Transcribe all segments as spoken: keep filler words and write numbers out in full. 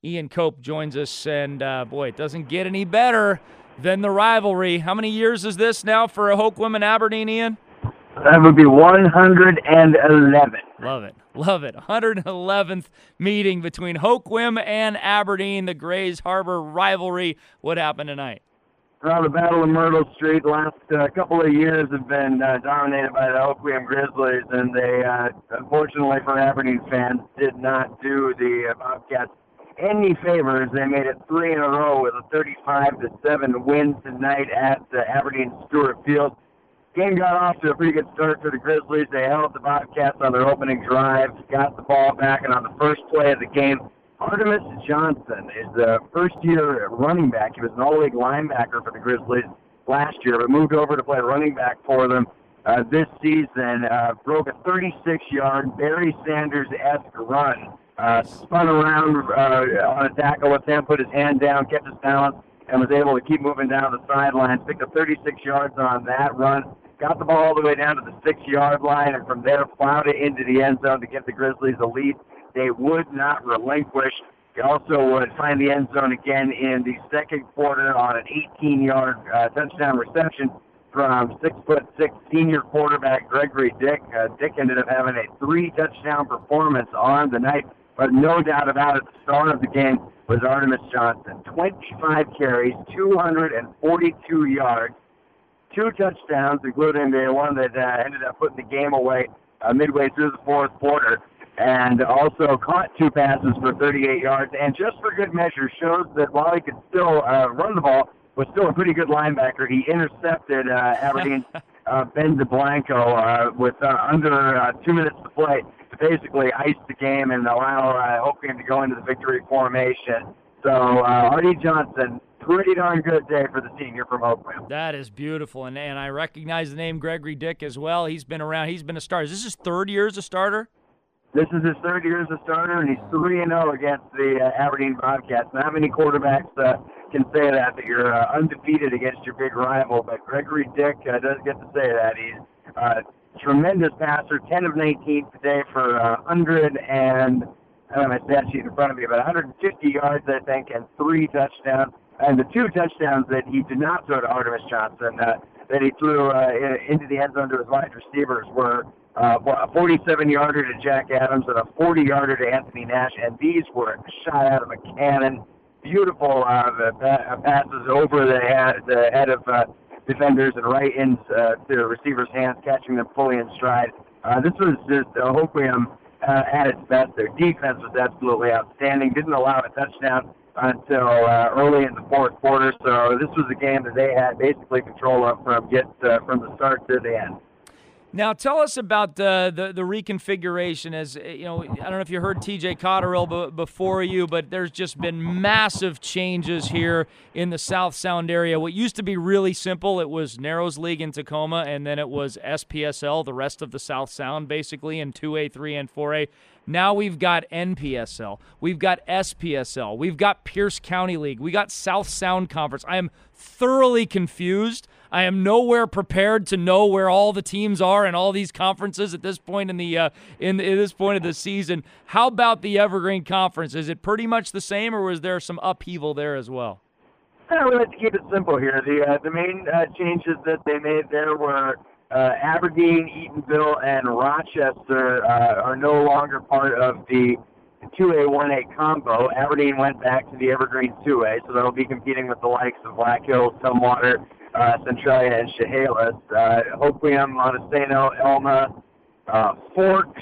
Ian Cope joins us, and uh, boy, it doesn't get any better than the rivalry. How many years is this now for Hoquiam and Aberdeen, Ian? That would be one hundred eleven. Love it. Love it. one hundred eleventh meeting between Hoquiam and Aberdeen, the Grays Harbor rivalry. What happened tonight? Well, the Battle of Myrtle Street last uh, couple of years have been uh, dominated by the Hoquiam Grizzlies, and they, uh, unfortunately for Aberdeen fans, did not do the uh, Bobcats any favors. They made it three in a row with a thirty-five to seven win tonight at uh, Aberdeen Stewart Field. Game got off to a pretty good start for the Grizzlies. They held the Bobcats on their opening drive, got the ball back, and on the first play of the game, Artemis Johnson is the first-year running back. He was an all-league linebacker for the Grizzlies last year, but moved over to play running back for them uh, this season. Uh, broke a thirty-six-yard Barry Sanders-esque run. Uh, spun around uh, on a tackle with him, put his hand down, kept his balance, and was able to keep moving down the sidelines. Picked up thirty-six yards on that run. Got the ball all the way down to the six-yard line, and from there plowed it into the end zone to give the Grizzlies a lead they would not relinquish. He also would find the end zone again in the second quarter on an eighteen-yard uh, touchdown reception from six foot six senior quarterback Gregory Dick. Uh, Dick ended up having a three-touchdown performance on the night, but no doubt about it, the star of the game was Artemis Johnson. twenty-five carries, two hundred forty-two yards, two touchdowns, including the one that uh, ended up putting the game away uh, midway through the fourth quarter, and also caught two passes for thirty-eight yards, and just for good measure shows that while he could still uh, run the ball, was still a pretty good linebacker. He intercepted uh, Aberdeen uh, Ben DeBlanco uh, with uh, under uh, two minutes to play to basically ice the game and allow uh, Hoquiam to go into the victory formation. So uh, Artie Johnson, pretty darn good day for the senior from Hoquiam. That is beautiful, and, and I recognize the name Gregory Dick as well. He's been around. He's been a starter. Is this his third year as a starter? This is his third year as a starter, and he's three and oh against the uh, Aberdeen Bobcats. Not many quarterbacks uh, can say that, that you're uh, undefeated against your big rival, but Gregory Dick uh, does get to say that. He's a uh, tremendous passer, ten of nineteen today for uh, one hundred and, I don't have my stat sheet in front of me, but one hundred fifty yards, I think, and three touchdowns. And the two touchdowns that he did not throw to Artemis Johnson, uh, that he threw uh, into the end zone to his wide receivers, were Uh, a forty-seven-yarder to Jack Adams and a forty-yarder to Anthony Nash, and these were shot out of a cannon. Beautiful uh, the passes over the head, the head of uh, defenders and right into uh, the receiver's hands, catching them fully in stride. Uh, this was just uh, Hoquiam uh, at its best. Their defense was absolutely outstanding. Didn't allow a touchdown until uh, early in the fourth quarter, so this was a game that they had basically control of from get uh, from the start to the end. Now, tell us about the, the the reconfiguration. As you know, I don't know if you heard T J Cotterill b- before you, but there's just been massive changes here in the South Sound area. What used to be really simple, it was Narrows League in Tacoma, and then it was S P S L, the rest of the South Sound, basically, in two A, three A, and four A. Now we've got N P S L. We've got S P S L. We've got Pierce County League. We got South Sound Conference. I am thoroughly confused. I am nowhere prepared to know where all the teams are and all these conferences at this point in the uh, in, in this point of the season. How about the Evergreen Conference? Is it pretty much the same, or was there some upheaval there as well? Yeah, we like to keep it simple here. The uh, the main uh, changes that they made there were uh, Aberdeen, Eatonville, and Rochester uh, are no longer part of the two A, one A combo. Aberdeen went back to the Evergreen two A, so they'll be competing with the likes of Black Hills, Tumwater, uh, Centralia, and Chehalis. Uh, Hoquiam, Montesano, Elma, uh, Forks,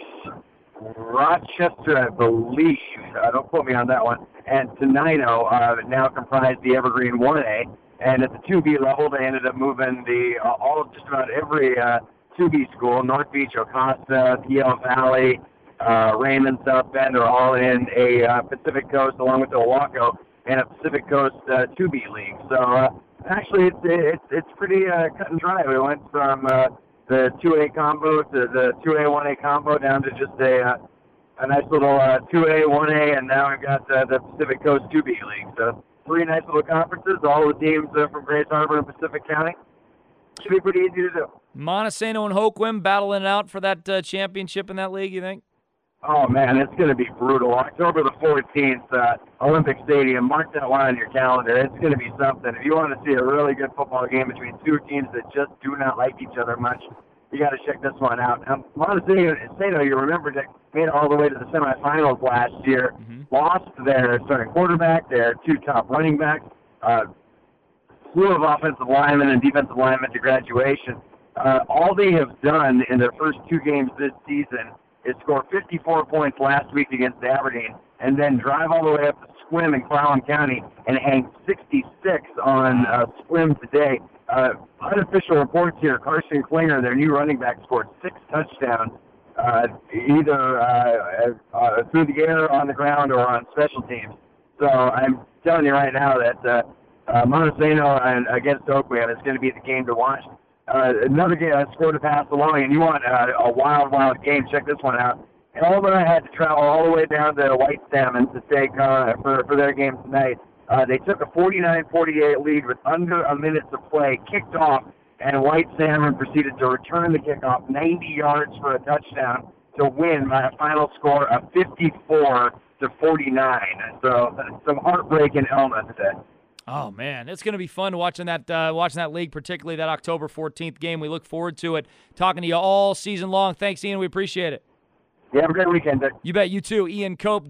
Rochester, I believe, uh, don't quote me on that one, and Tenino uh, now comprise the Evergreen one A. And at the two B level, they ended up moving the uh, all of just about every uh, two B school, North Beach, Ocosta, P L Valley, uh, Raymond, South Bend, are all in a uh, Pacific Coast, along with Oahu, and a Pacific Coast uh, two B league. So uh, actually, it's it's it's pretty uh, cut and dry. We went from uh, the two A combo to the two A, one A combo down to just a uh, a nice little uh, two A, one A, and now we've got uh, the Pacific Coast two B league. So three nice little conferences, all the teams uh, from Grays Harbor and Pacific County. Should be pretty easy to do. Montesano and Hoquiam battling it out for that uh, championship in that league, you think? Oh, man, it's going to be brutal. October the fourteenth, uh, Olympic Stadium. Mark that one on your calendar. It's going to be something. If you want to see a really good football game between two teams that just do not like each other much, you got to check this one out. Um, Montesano, you remember, that made it all the way to the semifinals last year. Mm-hmm. Lost their starting quarterback, their two top running backs, uh, slew of offensive linemen and defensive linemen to graduation. Uh, all they have done in their first two games this season is score fifty-four points last week against Aberdeen, and then drive all the way up to Sequim in Clallam County and hang sixty-six on uh, Sequim today. Uh, unofficial reports here, Carson Klinger, their new running back, scored six touchdowns, uh, either uh, uh, through the air, on the ground, or on special teams. So I'm telling you right now that uh, uh, Montesano and against Oakwam is going to be the game to watch. Uh, another game, I scored a pass along, and you want uh, a wild, wild game, check this one out. Alabama had to travel all the way down to White Salmon to take uh, for, for their game tonight. Uh, they took a forty-nine forty-eight lead with under a minute to play, kicked off, and White Salmon proceeded to return the kickoff ninety yards for a touchdown to win by a final score of fifty-four to forty-nine. So some heartbreak in Elma today. Oh, man, it's going to be fun watching that uh, watching that league, particularly that October fourteenth game. We look forward to it. Talking to you all season long. Thanks, Ian. We appreciate it. Yeah, have a great weekend, Dick. You bet. You too. Ian Cope.